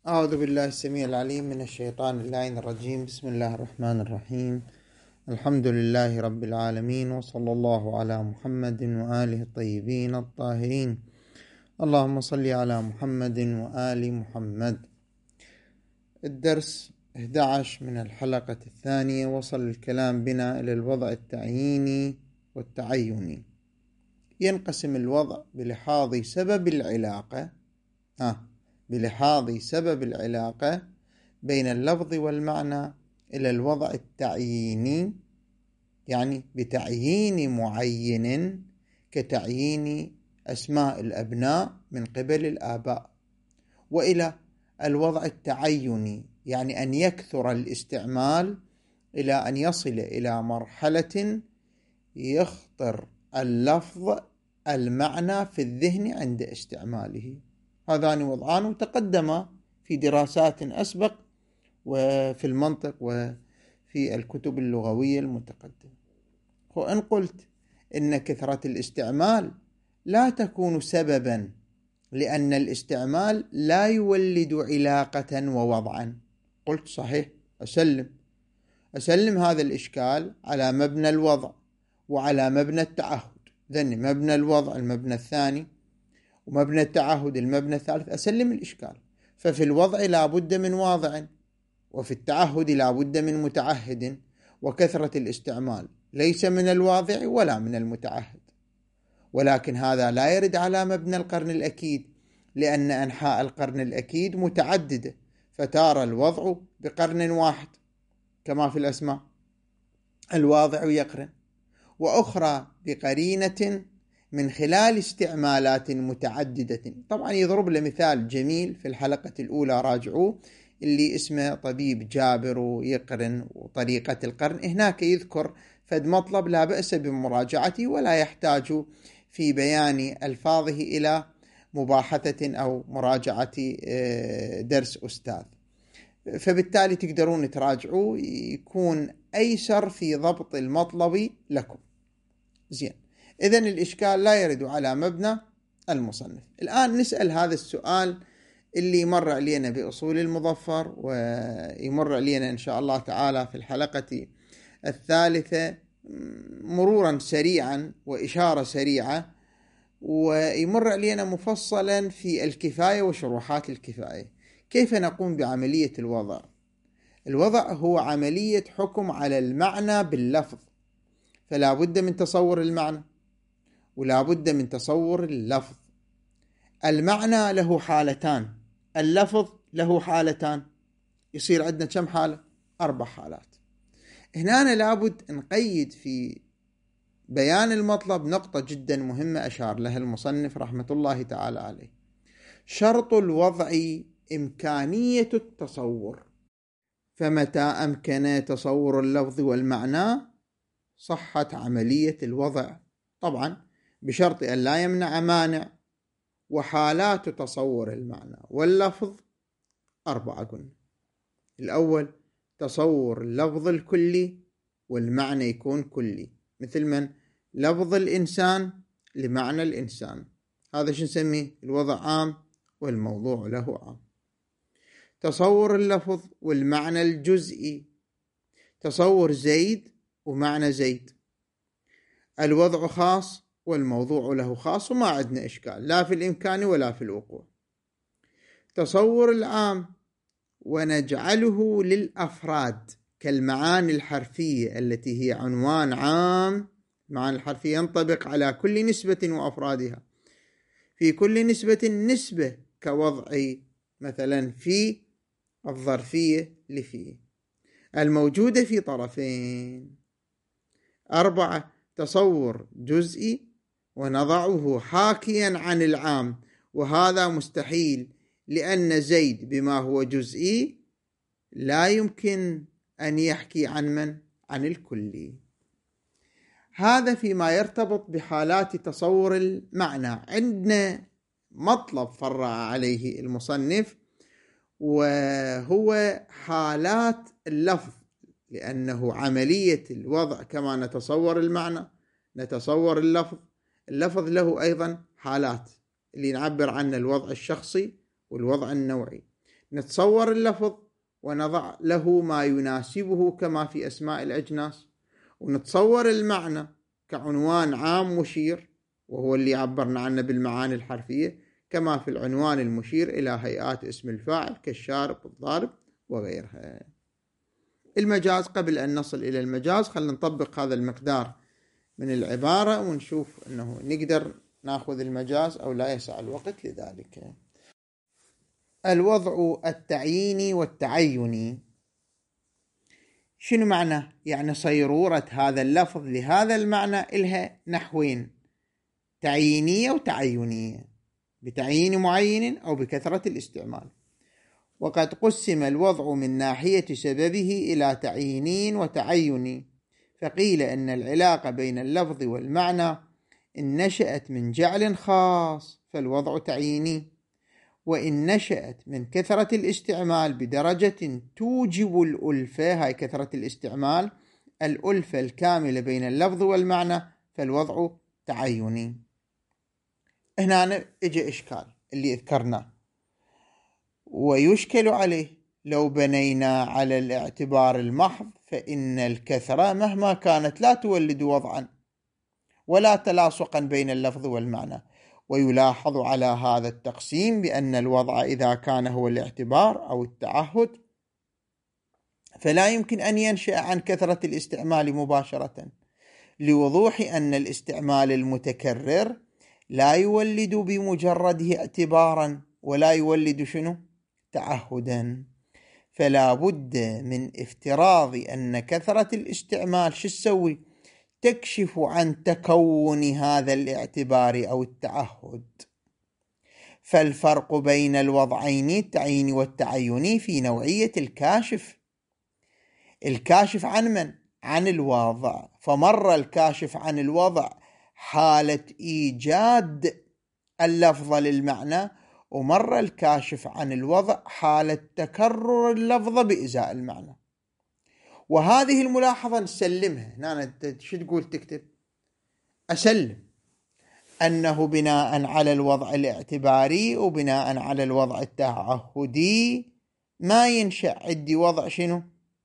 أعوذ بالله السميع العليم من الشيطان اللعين الرجيم. بسم الله الرحمن الرحيم. الحمد لله رب العالمين، وصلى الله على محمد وآله الطيبين الطاهرين. اللهم صل على محمد وآل محمد. الدرس 11 من الحلقة الثانية. وصل الكلام بنا إلى الوضع التعييني والتعيني. ينقسم الوضع بلحاظ سبب العلاقة بين اللفظ والمعنى إلى الوضع التعييني، يعني بتعيين معين كتعيين أسماء الأبناء من قبل الآباء، وإلى الوضع التعيني، يعني أن يكثر الاستعمال إلى أن يصل إلى مرحلة يخطر اللفظ المعنى في الذهن عند استعماله. هذان وضعان تقدم في دراسات أسبق وفي المنطق وفي الكتب اللغوية المتقدمة. وإن قلت إن كثرة الاستعمال لا تكون سببا، لأن الاستعمال لا يولد علاقة ووضعا، قلت صحيح، أسلم هذا الإشكال على مبنى الوضع وعلى مبنى التعهد. ذن مبنى الوضع المبنى الثاني، ومبنى التعهد المبنى الثالث، أسلم الإشكال. ففي الوضع لا بد من واضع، وفي التعهد لا بد من متعهد، وكثرة الاستعمال ليس من الواضع ولا من المتعهد. ولكن هذا لا يرد على مبنى القرن الأكيد، لأن أنحاء القرن الأكيد متعددة، فتارى الوضع بقرن واحد كما في الأسماء، الواضع يقرن، وأخرى بقرينة من خلال استعمالات متعددة. طبعا يضرب له مثال جميل في الحلقة الأولى، راجعوه، اللي اسمه طبيب جابر ويقرن وطريقة القرن. هناك يذكر فد مطلب لا بأس بمراجعته، ولا يحتاج في بيان ألفاظه إلى مباحثة أو مراجعة درس أستاذ، فبالتالي تقدرون تراجعوه، يكون أيسر في ضبط المطلب لكم. زين، إذن الإشكال لا يرد على مبنى المصنف. الآن نسأل هذا السؤال اللي مر علينا بأصول المظفر، ويمر علينا إن شاء الله تعالى في الحلقة الثالثة مرورا سريعا وإشارة سريعة، ويمر علينا مفصلا في الكفاية وشروحات الكفاية. كيف نقوم بعملية الوضع؟ الوضع هو عملية حكم على المعنى باللفظ، فلا بد من تصور المعنى ولا بد من تصور اللفظ. المعنى له حالتان، اللفظ له حالتان، يصير عندنا كم حالة؟ 4 حالات. هنا لابد نقيد في بيان المطلب نقطة جدا مهمة أشار لها المصنف رحمة الله تعالى عليه. شرط الوضع إمكانية التصور، فمتى أمكن تصور اللفظ والمعنى صحت عملية الوضع، طبعا بشرط أن لا يمنع مانع. وحالات تصور المعنى واللفظ 4 قلنا. الأول تصور اللفظ الكلي والمعنى يكون كلي، مثل من لفظ الإنسان لمعنى الإنسان، هذا شو نسميه؟ الوضع عام والموضوع له عام. تصور اللفظ والمعنى الجزئي، تصور زيد ومعنى زيد، الوضع خاص والموضوع له خاص، وما عندنا إشكال لا في الإمكان ولا في الوقوع. تصور العام ونجعله للأفراد كالمعاني الحرفية التي هي عنوان عام. المعاني الحرفية ينطبق على كل نسبة وأفرادها، في كل نسبة نسبة، كوضع مثلا في الظرفية لفيه الموجودة في طرفين. 4 تصور جزئي ونضعه حاكيا عن العام، وهذا مستحيل، لأن زيد بما هو جزئي لا يمكن أن يحكي عن من؟ عن الكلي. هذا فيما يرتبط بحالات تصور المعنى. عندنا مطلب فرع عليه المصنف، وهو حالات اللفظ، لأنه عملية الوضع كما نتصور المعنى نتصور اللفظ. اللفظ له أيضا حالات اللي نعبر عنه الوضع الشخصي والوضع النوعي. نتصور اللفظ ونضع له ما يناسبه كما في أسماء الأجناس، ونتصور المعنى كعنوان عام مشير وهو اللي عبرنا عنه بالمعاني الحرفية، كما في العنوان المشير إلى هيئات اسم الفاعل كالشارب والضارب وغيرها. المجاز، قبل أن نصل إلى المجاز خلينا نطبق هذا المقدار من العبارة ونشوف أنه نقدر نأخذ المجاز أو لا يسع الوقت لذلك. الوضع التعييني والتعيني شنو معنى؟ يعني صيرورة هذا اللفظ لهذا المعنى إلها نحوين: تعيينية وتعينية، بتعيين معين أو بكثرة الاستعمال. وقد قسم الوضع من ناحية سببه إلى تعييني وتعيني، فقيل أن العلاقة بين اللفظ والمعنى إن نشأت من جعل خاص فالوضع تعييني، وإن نشأت من كثرة الاستعمال بدرجة توجب الألفة، هاي كثرة الاستعمال، الألفة الكاملة بين اللفظ والمعنى، فالوضع تعيني. هنا اجى إشكال اللي ذكرناه، ويشكل عليه لو بنينا على الاعتبار المحض فإن الكثرة مهما كانت لا تولد وضعا ولا تلاصقا بين اللفظ والمعنى. ويلاحظ على هذا التقسيم بأن الوضع إذا كان هو الاعتبار أو التعهد فلا يمكن أن ينشأ عن كثرة الاستعمال مباشرة، لوضوح أن الاستعمال المتكرر لا يولد بمجرده اعتبارا ولا يولد شنو؟ تعهدا. فلا بد من افتراض أن كثرة الاستعمال شو تسوي؟ تكشف عن تكون هذا الاعتبار أو التعهد. فالفرق بين الوضعين التعييني والتعيني في نوعية الكاشف. الكاشف عن من؟ عن الوضع، فمر الكاشف عن الوضع حالة إيجاد اللفظ للمعنى، ومر الكاشف عن الوضع حالة تكرر اللفظ بإزاء المعنى. وهذه الملاحظة نسلمها. هنا شو تقول تكتب؟ أسلم أنه بناء على الوضع الاعتباري وبناء على الوضع التعهدي ما ينشأ عندي وضع شنو؟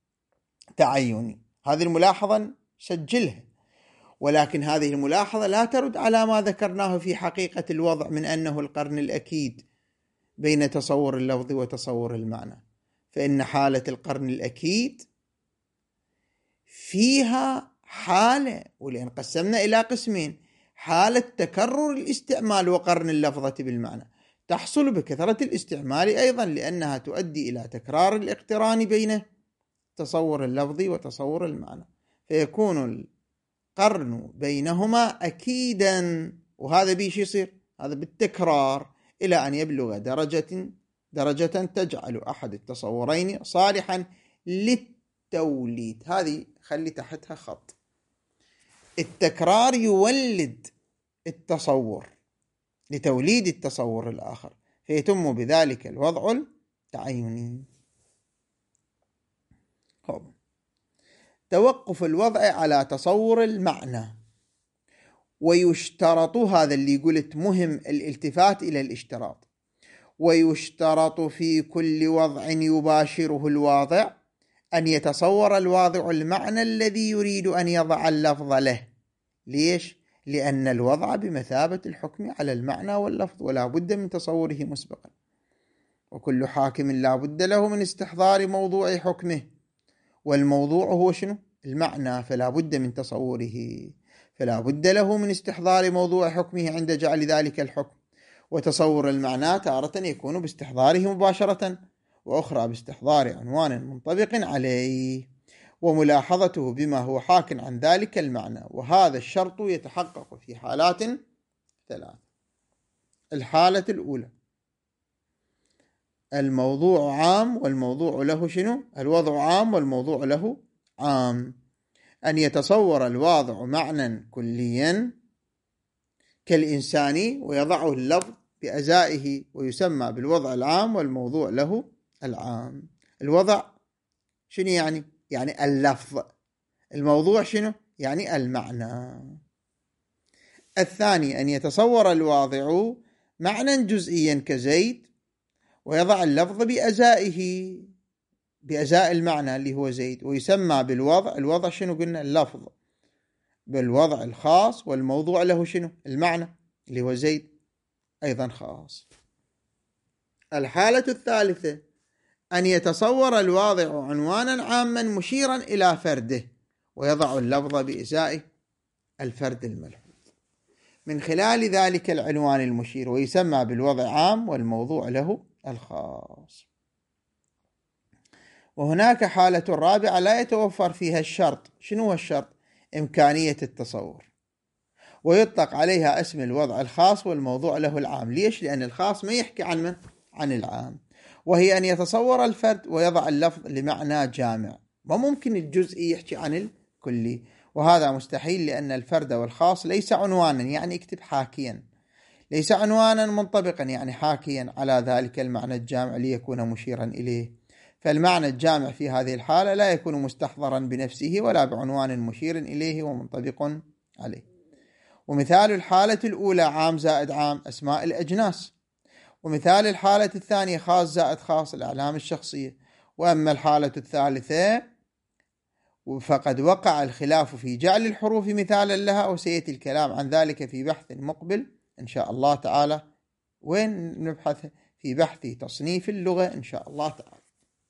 تعيني. هذه الملاحظة سجلها، ولكن هذه الملاحظة لا ترد على ما ذكرناه في حقيقة الوضع من أنه القرن الأكيد بين تصور اللفظ وتصور المعنى. فإن حالة القرن الأكيد فيها حالة، ولأن قسمنا إلى قسمين: حالة تكرر الاستعمال وقرن اللفظة بالمعنى، تحصل بكثرة الاستعمال أيضا لأنها تؤدي إلى تكرار الاقتران بين تصور اللفظ وتصور المعنى، فيكون القرن بينهما أكيدا. وهذا بيش يصير؟ هذا بالتكرار إلى أن يبلغ درجة تجعل أحد التصورين صالحا للتوليد. هذه خلي تحتها خط. التكرار يولد التصور لتوليد التصور الآخر، فيتم بذلك الوضع التعيني. توقف الوضع على تصور المعنى. ويشترط، هذا اللي قلت مهم الالتفات إلى الاشتراط، ويشترط في كل وضع يباشره الواضع أن يتصور الواضع المعنى الذي يريد أن يضع اللفظ له. ليش؟ لأن الوضع بمثابة الحكم على المعنى واللفظ، ولا بد من تصوره مسبقا، وكل حاكم لا بد له من استحضار موضوع حكمه، والموضوع هو شنو؟ المعنى، فلا بد من تصوره، فلا بد له من استحضار موضوع حكمه عند جعل ذلك الحكم. وتصور المعنى تارة يكون باستحضاره مباشرة، وأخرى باستحضار عنوان منطبق عليه وملاحظته بما هو حاك عن ذلك المعنى. وهذا الشرط يتحقق في حالات ثلاث. الحالة الأولى: الموضوع عام والموضوع له شنو؟ الوضع عام والموضوع له عام. أن يتصور الواضع معنى كليا كالإنساني ويضعه اللفظ بأزائه ويسمى بالوضع العام والموضوع له العام. الوضع شنو يعني؟ يعني اللفظ. الموضوع شنو؟ يعني المعنى. الثاني: أن يتصور الواضع معنى جزئيا كزيد ويضع اللفظ بأزائه، بأزاء المعنى اللي هو زيد، ويسمى بالوضع. الوضع شنو قلنا؟ اللفظ بالوضع الخاص، والموضوع له شنو؟ المعنى اللي هو زيد أيضا خاص. الحالة الثالثة أن يتصور الواضع عنوانا عاما مشيرا إلى فرده، ويضع اللفظ بإزاء الفرد الملحوظ من خلال ذلك العنوان المشير، ويسمى بالوضع عام والموضوع له الخاص. وهناك حالة رابعة لا يتوفر فيها الشرط. شنو هو الشرط؟ إمكانية التصور، ويطلق عليها اسم الوضع الخاص والموضوع له العام. ليش؟ لأن الخاص ما يحكي عن من؟ عن العام. وهي أن يتصور الفرد ويضع اللفظ لمعنى جامع، ما ممكن الجزئي يحكي عن الكلي، وهذا مستحيل، لأن الفرد والخاص ليس عنوانا، يعني اكتب حاكيا، ليس عنوانا منطبقا يعني حاكيا على ذلك المعنى الجامع ليكون مشيرا إليه. فالمعنى الجامع في هذه الحالة لا يكون مستحضرا بنفسه ولا بعنوان مشير إليه ومنطبق عليه. ومثال الحالة الأولى عام زائد عام أسماء الأجناس، ومثال الحالة الثانية خاص زائد خاص الأعلام الشخصية. وأما الحالة الثالثة فقد وقع الخلاف في جعل الحروف مثالا لها، وسيأتي الكلام عن ذلك في بحث مقبل إن شاء الله تعالى. وين نبحث؟ في بحث تصنيف اللغة إن شاء الله تعالى.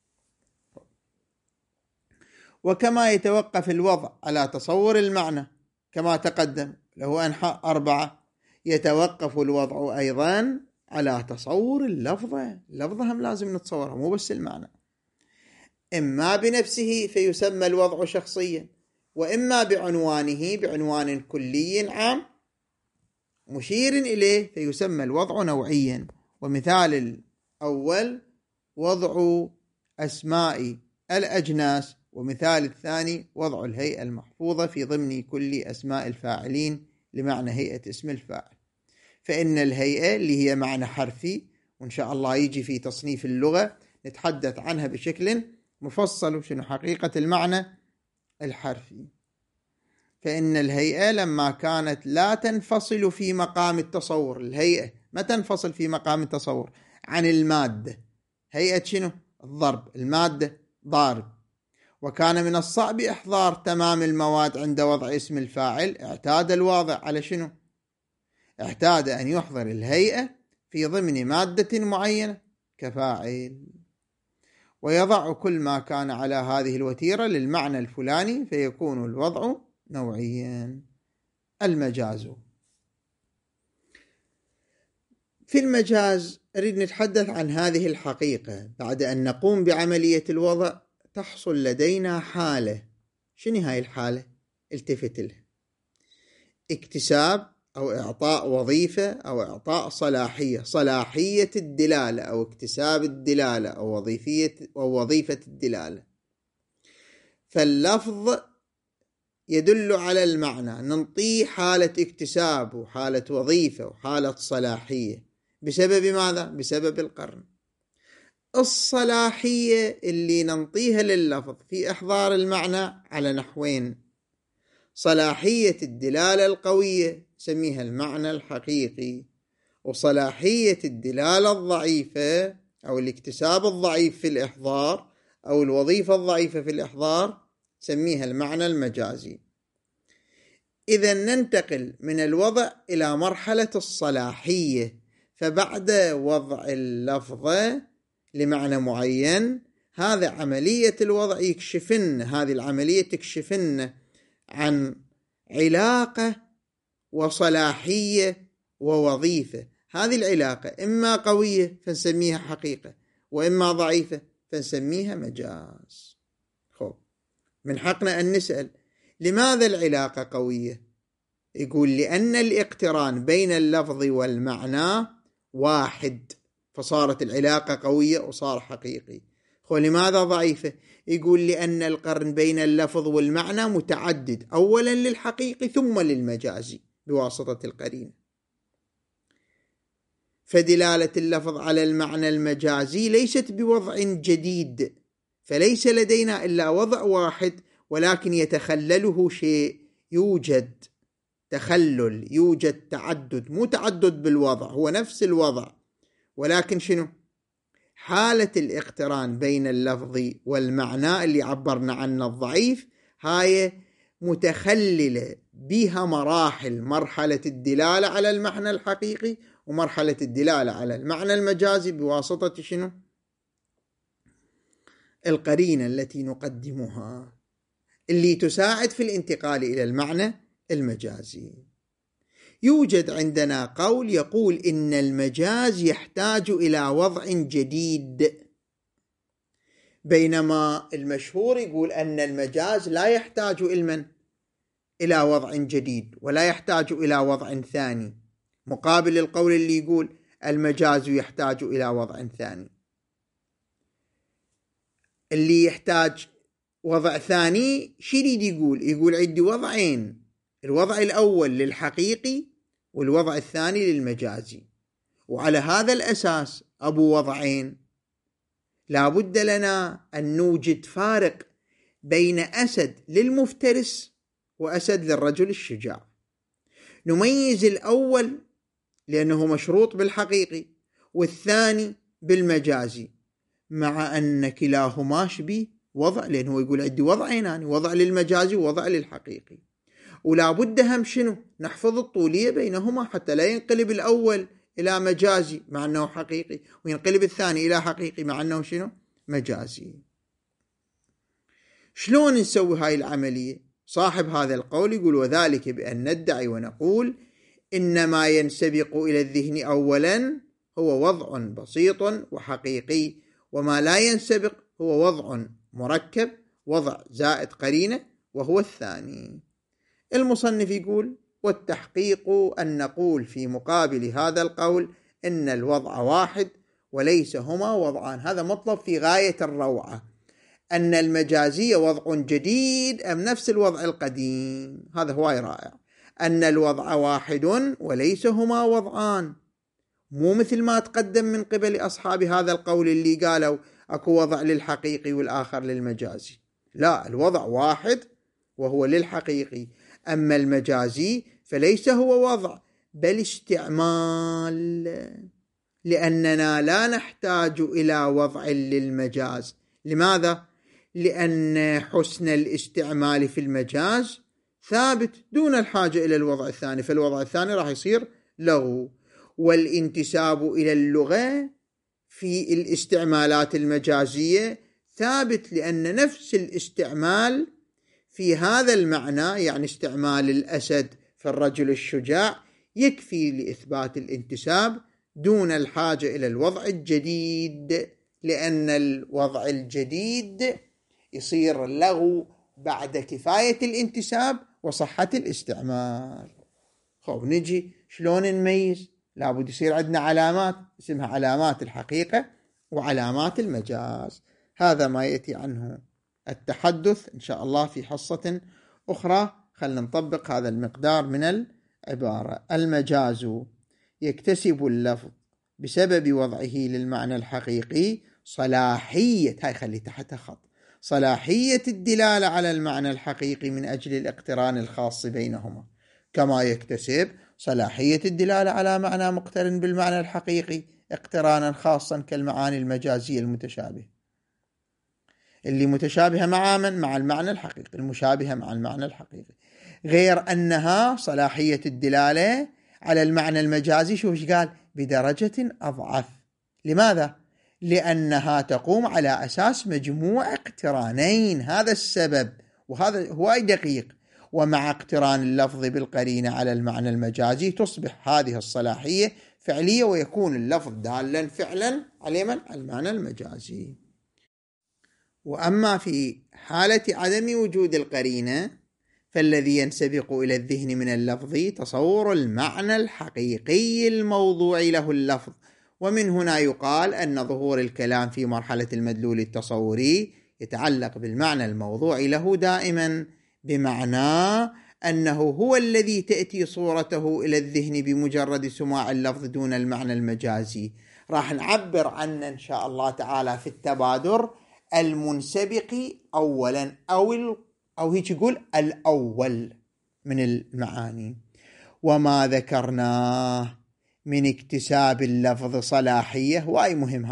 وكما يتوقف الوضع على تصور المعنى كما تقدم له أنحاء 4، يتوقف الوضع أيضا على تصور اللفظة. اللفظة هم لازم نتصورها، مو بس المعنى. إما بنفسه فيسمى الوضع شخصيا، وإما بعنوانه بعنوان كلي عام مشير إليه فيسمى الوضع نوعيا. ومثال الأول وضع أسماء الأجناس، ومثال الثاني وضع الهيئة المحفوظة في ضمن كل أسماء الفاعلين لمعنى هيئة اسم الفاعل. فإن الهيئة اللي هي معنى حرفي، وإن شاء الله يجي في تصنيف اللغة نتحدث عنها بشكل مفصل وشنو حقيقة المعنى الحرفي. فإن الهيئة لما كانت لا تنفصل في مقام التصور، الهيئة ما تنفصل في مقام التصور عن المادة. هيئة شنو؟ الضرب، المادة ضارب. وكان من الصعب إحضار تمام المواد عند وضع اسم الفاعل، اعتاد الواضع على شنو؟ اعتاد أن يحضر الهيئة في ضمن مادة معينة كفاعل، ويضع كل ما كان على هذه الوتيرة للمعنى الفلاني فيكون الوضع نوعيا. المجاز. في المجاز أريد نتحدث عن هذه الحقيقة. بعد أن نقوم بعملية الوضع تحصل لدينا حالة. شنو هاي الحالة؟ التفت لها. اكتساب أو إعطاء وظيفة أو إعطاء صلاحية، صلاحية الدلالة أو اكتساب الدلالة أو وظيفة الدلالة. فاللفظ يدل على المعنى، ننطيه حالة اكتساب وحالة وظيفة وحالة صلاحية. بسبب ماذا؟ بسبب القرن. الصلاحية اللي ننطيها لللفظ في إحضار المعنى على نحوين: صلاحية الدلالة القوية سميها المعنى الحقيقي، وصلاحية الدلالة الضعيفة أو الاكتساب الضعيف في الإحضار أو الوظيفة الضعيفة في الإحضار سميها المعنى المجازي. إذا ننتقل من الوضع إلى مرحلة الصلاحية. فبعد وضع اللفظة لمعنى معين، هذا عملية الوضع هذه العملية تكشفن عن علاقة وصلاحية ووظيفة. هذه العلاقة إما قوية فنسميها حقيقة، وإما ضعيفة فنسميها مجاز. من حقنا أن نسأل لماذا العلاقة قوية؟ يقول لأن الاقتران بين اللفظ والمعنى واحد، فصارت العلاقة قوية وصار حقيقي. لماذا ضعيفة؟ يقول لأن القرن بين اللفظ والمعنى متعدد، أولا للحقيقي ثم للمجازي بواسطة القرينة. فدلالة اللفظ على المعنى المجازي ليست بوضع جديد، فليس لدينا إلا وضع واحد، ولكن يتخلله شيء، يوجد تخلل، يوجد تعدد، مو تعدد بالوضع، هو نفس الوضع، ولكن شنو؟ حالة الاقتران بين اللفظ والمعنى اللي عبرنا عنه الضعيف، هاي متخللة بها مراحل، مرحلة الدلالة على المعنى الحقيقي ومرحلة الدلالة على المعنى المجازي بواسطة شنو؟ القرينة التي نقدمها اللي تساعد في الانتقال إلى المعنى المجازي. يوجد عندنا قول يقول إن المجاز يحتاج إلى وضع جديد، بينما المشهور يقول أن المجاز لا يحتاج إلى وضع جديد ولا يحتاج إلى وضع ثاني، مقابل القول اللي يقول المجاز يحتاج إلى وضع ثاني. اللي يحتاج وضع ثاني شو يريد يقول عندي وضعين، الوضع الأول للحقيقي والوضع الثاني للمجازي، وعلى هذا الأساس أبو وضعين لابد لنا أن نوجد فارق بين أسد للمفترس وأسد للرجل الشجاع. نميز الأول لأنه مشروط بالحقيقي والثاني بالمجازي، مع أن كلاهما شبيه وضع، لأنه يقول عندي وضعين، يعني وضع للمجازي ووضع للحقيقي، ولا بد هم شنو نحفظ الطولية بينهما حتى لا ينقلب الأول إلى مجازي مع أنه حقيقي وينقلب الثاني إلى حقيقي مع أنه شنو مجازي. شلون نسوي هاي العملية؟ صاحب هذا القول يقول وذلك بأن ندعي ونقول إن ما ينسبق إلى الذهن أولا هو وضع بسيط وحقيقي، وما لا ينسبق هو وضع مركب وضع زائد قرينة وهو الثاني. المصنف يقول والتحقيق أن نقول في مقابل هذا القول إن الوضع واحد وليس هما وضعان. هذا مطلب في غاية الروعة، أن المجازية وضع جديد أم نفس الوضع القديم. هذا هواي رائع، أن الوضع واحد وليس هما وضعان، مو مثل ما تقدم من قبل أصحاب هذا القول اللي قالوا أكو وضع للحقيقي والآخر للمجازي. لا، الوضع واحد وهو للحقيقي، أما المجازي فليس هو وضع بل استعمال، لأننا لا نحتاج إلى وضع للمجاز. لماذا؟ لأن حسن الاستعمال في المجاز ثابت دون الحاجة إلى الوضع الثاني، فالوضع الثاني راح يصير لغو. والانتساب إلى اللغة في الاستعمالات المجازية ثابت، لأن نفس الاستعمال في هذا المعنى، يعني استعمال الأسد في الرجل الشجاع، يكفي لإثبات الانتساب دون الحاجة إلى الوضع الجديد، لأن الوضع الجديد يصير لغو بعد كفاية الانتساب وصحة الاستعمال. خب نجي شلون نميز؟ لابد يصير عندنا علامات اسمها علامات الحقيقة وعلامات المجاز. هذا ما يأتي عنه التحدث إن شاء الله في حصة أخرى. خلنا نطبق هذا المقدار من العبارة. المجاز يكتسب اللفظ بسبب وضعه للمعنى الحقيقي صلاحية، هاي خلي تحتها خط، صلاحية الدلالة على المعنى الحقيقي من أجل الاقتران الخاص بينهما، كما يكتسب صلاحية الدلالة على معنى مقترن بالمعنى الحقيقي اقترانا خاصا كالمعاني المجازية المتشابهة، اللي متشابهة مع من؟ مع المعنى الحقيقي، المشابهة مع المعنى الحقيقي، غير أنها صلاحية الدلالة على المعنى المجازي شوف قال بدرجة أضعف. لماذا؟ لأنها تقوم على أساس مجموع اقترانين، هذا السبب، وهذا هو دقيق. ومع اقتران اللفظ بالقرينة على المعنى المجازي تصبح هذه الصلاحية فعلية، ويكون اللفظ دالا فعلا على المعنى المجازي. وأما في حالة عدم وجود القرينة فالذي ينسبق إلى الذهن من اللفظ تصور المعنى الحقيقي الموضوع له اللفظ. ومن هنا يقال أن ظهور الكلام في مرحلة المدلول التصوري يتعلق بالمعنى الموضوع له دائما، بمعنى أنه هو الذي تأتي صورته إلى الذهن بمجرد سماع اللفظ دون المعنى المجازي. راح نعبر عنه إن شاء الله تعالى في التبادر المنسبق أولا أو هيك يقول الأول من المعاني. وما ذكرناه من اكتساب اللفظ صلاحية، وأي مهم هاي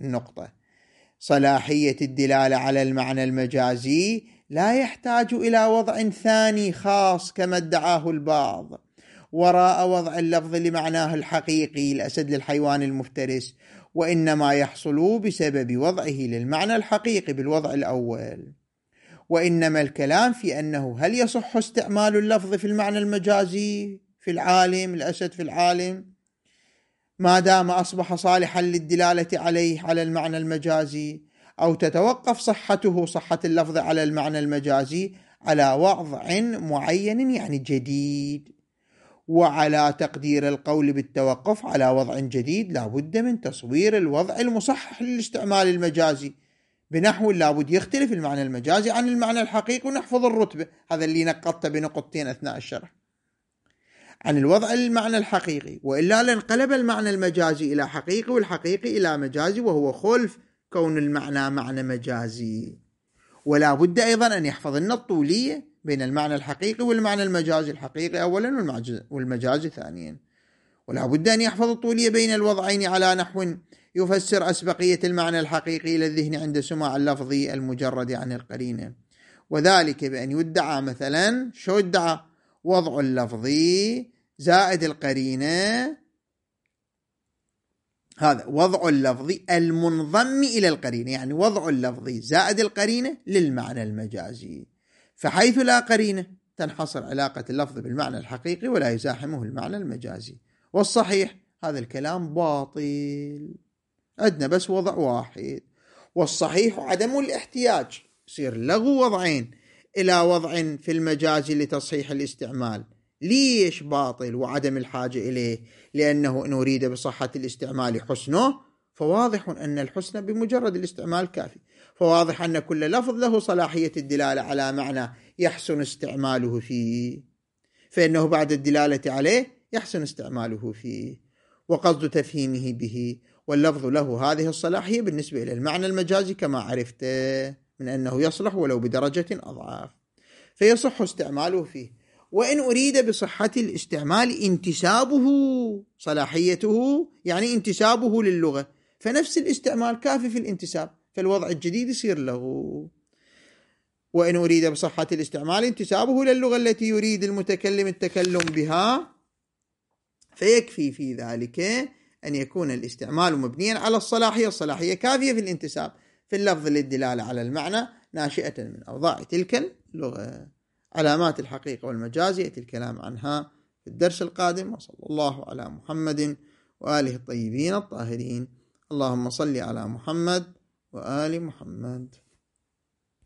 النقطة: صلاحية الدلالة على المعنى المجازي لا يحتاج إلى وضع ثاني خاص كما ادعاه البعض وراء وضع اللفظ لمعناه الحقيقي، الأسد للحيوان المفترس، وإنما يحصل بسبب وضعه للمعنى الحقيقي بالوضع الأول. وإنما الكلام في أنه هل يصح استعمال اللفظ في المعنى المجازي في العالم، الأسد في العالم، ما دام أصبح صالحا للدلالة عليه على المعنى المجازي، أو تتوقف صحة اللفظ على المعنى المجازي على وضع معين يعني جديد. وعلى تقدير القول بالتوقف على وضع جديد لا بد من تصوير الوضع المصحح للاستعمال المجازي، بنحو لابد يختلف المعنى المجازي عن المعنى الحقيقي ونحفظ الرتبة، هذا اللي نقطته بنقطتين أثناء الشرح، عن الوضع المعنى الحقيقي، وإلا لانقلب المعنى المجازي إلى حقيقي والحقيقي إلى مجازي، وهو خلف كون المعنى معنى مجازي. ولا بد أيضا أن يحفظ لنا الطولية بين المعنى الحقيقي والمعنى المجازي، الحقيقي أولا والمجازي ثانيا. ولا بد أن يحفظ الطولية بين الوضعين على نحو يفسر أسبقية المعنى الحقيقي إلى الذهن عند سماع اللفظ المجرد عن القرينة، وذلك بأن يدعى مثلا شو ادعى؟ وضع اللفظ زائد القرينة، هذا وضع اللفظ المنضم إلى القرينة، يعني وضع اللفظ زائد القرينة للمعنى المجازي، فحيث لا قرينة تنحصر علاقة اللفظ بالمعنى الحقيقي ولا يزاحمه المعنى المجازي. والصحيح هذا الكلام باطل، عندنا بس وضع واحد، والصحيح عدم الاحتياج، يصير لغو وضعين إلى وضع في المجاز لتصحيح الاستعمال. ليش باطل وعدم الحاجة إليه؟ لأنه إن أريد بصحة الاستعمال حسنه فواضح أن الحسن بمجرد الاستعمال كافي، فواضح أن كل لفظ له صلاحية الدلالة على معنى يحسن استعماله فيه، فإنه بعد الدلالة عليه يحسن استعماله فيه، وقصد تفهيمه به، واللفظ له هذه الصلاحية بالنسبة إلى المعنى المجازي كما عرفت من أنه يصلح ولو بدرجة أضعاف، فيصح استعماله فيه. وإن أريد بصحة الاستعمال انتسابه، صلاحيته يعني انتسابه للغة، فنفس الاستعمال كافي في الانتساب، فالوضع الجديد يصير له. وإن أريد بصحة الاستعمال انتسابه للغة التي يريد المتكلم التكلم بها، فيكفي في ذلك أن يكون الاستعمال مبنيا على الصلاحية كافية في الانتساب في اللفظ للدلالة على المعنى ناشئة من أوضاع تلك اللغة. علامات الحقيقة والمجاز يأتي الكلام عنها في الدرس القادم، وصلى الله على محمد وآله الطيبين الطاهرين. اللهم صل على محمد وآل محمد.